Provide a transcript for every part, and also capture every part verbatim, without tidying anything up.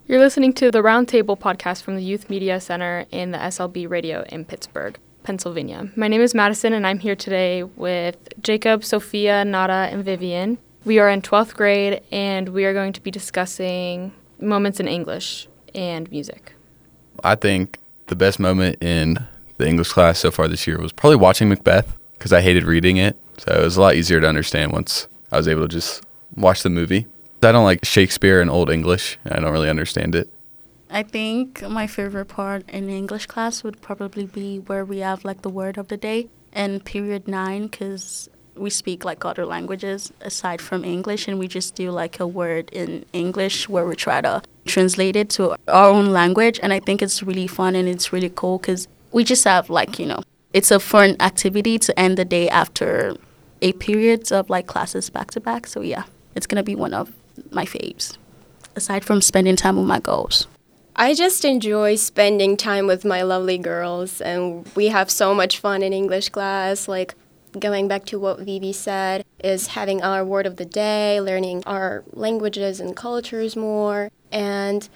You're listening to the Roundtable podcast from the Youth Media Center in the S L B Radio in Pittsburgh, Pennsylvania. My name is Madison, and I'm here today with Jacob, Sophia, Nada, and Vivian. We are in twelfth grade, and we are going to be discussing moments in English and music. I think the best moment in the English class so far this year was probably watching Macbeth, because I hated reading it, so it was a lot easier to understand once I was able to just watch the movie. I don't like Shakespeare and Old English. I don't really understand it. I think my favorite part in English class would probably be where we have like the word of the day and period nine, because we speak like other languages aside from English, and we just do like a word in English where we try to translate it to our own language. And I think it's really fun and it's really cool because we just have like, you know, it's a fun activity to end the day after eight periods of like classes back to back. So yeah, it's going to be one of my faves, aside from spending time with my girls. I just enjoy spending time with my lovely girls, and we have so much fun in English class. Like, going back to what Vivi said, is having our word of the day, learning our languages and cultures more, and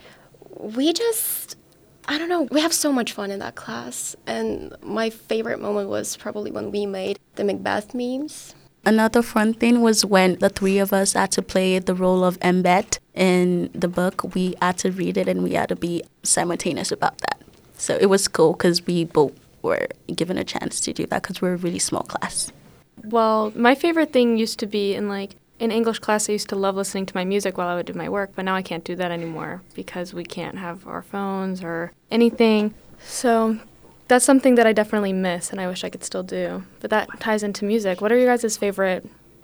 we just, I don't know, we have so much fun in that class, and my favorite moment was probably when we made the Macbeth memes. Another fun thing was when the three of us had to play the role of Embet in the book. We had to read it and we had to be simultaneous about that. So it was cool because we both were given a chance to do that because we're a really small class. Well, my favorite thing used to be in like in English class, I used to love listening to my music while I would do my work, but now I can't do that anymore because we can't have our phones or anything. So that's something that I definitely miss and I wish I could still do. But that ties into music. What are your guys' favorite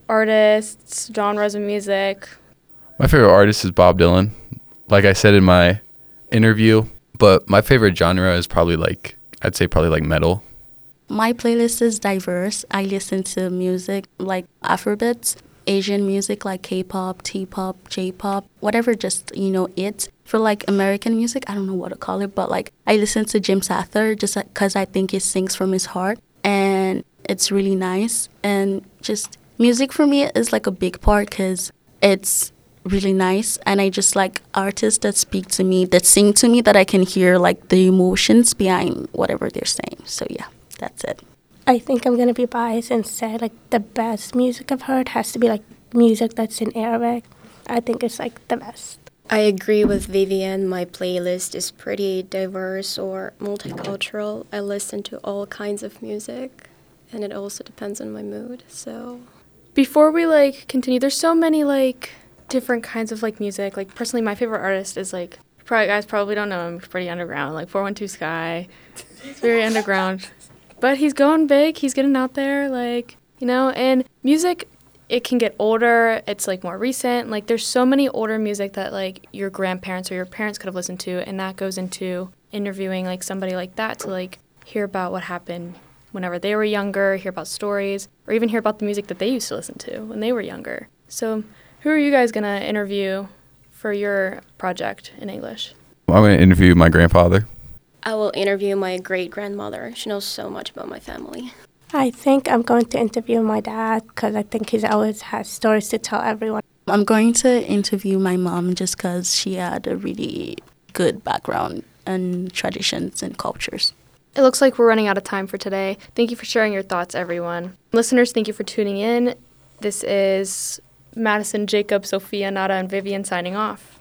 artists, genres of music? My favorite artist is Bob Dylan, like I said in my interview. But my favorite genre is probably like, I'd say probably like metal. My playlist is diverse. I listen to music like Afrobeats, Asian music like K-pop, T-pop, J-pop, whatever just, you know, it. For like American music, I don't know what to call it, but like I listen to Jim Sather just because I think he sings from his heart and it's really nice. And just music for me is like a big part because it's really nice, and I just like artists that speak to me, that sing to me, that I can hear like the emotions behind whatever they're saying. So yeah, that's it. I think I'm going to be biased and say like the best music I've heard has to be like music that's in Arabic. I think it's like the best. I agree with Vivian. My playlist is pretty diverse or multicultural. I listen to all kinds of music, and it also depends on my mood, so. Before we like continue, there's so many like different kinds of like music. Like personally, my favorite artist is like, probably, guys probably don't know him, he's pretty underground, like four one two Sky. It's very underground. But he's going big, he's getting out there, like, you know, and music, it can get older, it's like more recent. Like there's so many older music that like your grandparents or your parents could have listened to, and that goes into interviewing like somebody like that to like hear about what happened whenever they were younger, hear about stories, or even hear about the music that they used to listen to when they were younger. So who are you guys going to interview for your project in English? I'm going to interview my grandfather. I will interview my great-grandmother. She knows so much about my family. I think I'm going to interview my dad because I think he always has stories to tell everyone. I'm going to interview my mom just because she had a really good background and traditions and cultures. It looks like we're running out of time for today. Thank you for sharing your thoughts, everyone. Listeners, thank you for tuning in. This is Madison, Jacob, Sophia, Nada, and Vivian signing off.